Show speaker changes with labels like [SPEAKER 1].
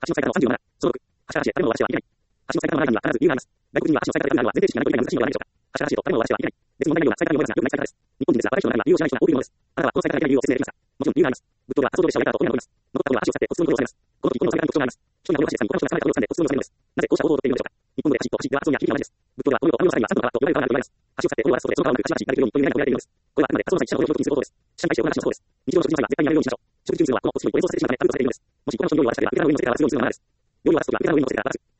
[SPEAKER 1] 橋の最多の37、所属。橋原氏へ誰も渡してはいけない。橋の最多の7には必ず理由があります。外国人は橋の最多であるのは前提知識がないというのが難しいのではないでしょうか。橋原氏へと誰も渡してはいけない。別に問題ないような最多のようですが、よくない最多です。日本人ですが、私の中には理由を知らない人が多いものです。あなたはこの最多がいけない理由を説明できますか。もちろん理由があります。仏教は発想でしかないからと思います。残ったものは橋を使ってお勤めをされます。この時、この最多に特徴があります。人が森橋さんにこの人が捕まえたとされてお勤めをされるのです。なぜこうした行動をとっているのでしょうか。日本で橋と橋では発想には響きが同じです。仏教ではこの世を神のさらには三との川と呼ばれる川があると言われます。橋を使って鬼を渡すことでその川を抜く橋が引かれているようにという願いが込められているのです。これはあくまで発想の際、記者の記憶にすることです。記者の対象を流しのそうです。日常の食事の際は絶対にやめるようにしましょう。食事中にするのはこのお尻をご演奏させてしまうため、タブーとされているのです。もしこの人の料理を渡したければ、床の上に乗せてからは次の水を流す。料理を渡すときは床の上に乗せてから渡す。